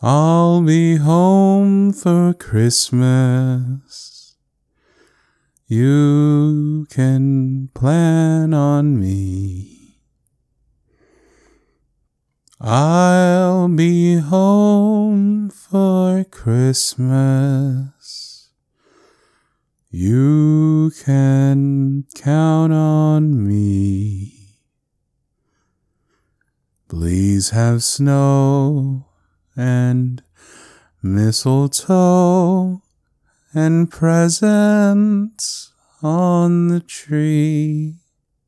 I'll be home for Christmas. You can plan on me. I'll be home for Christmas. You can count on me. Please have snow and mistletoe and presents on the tree.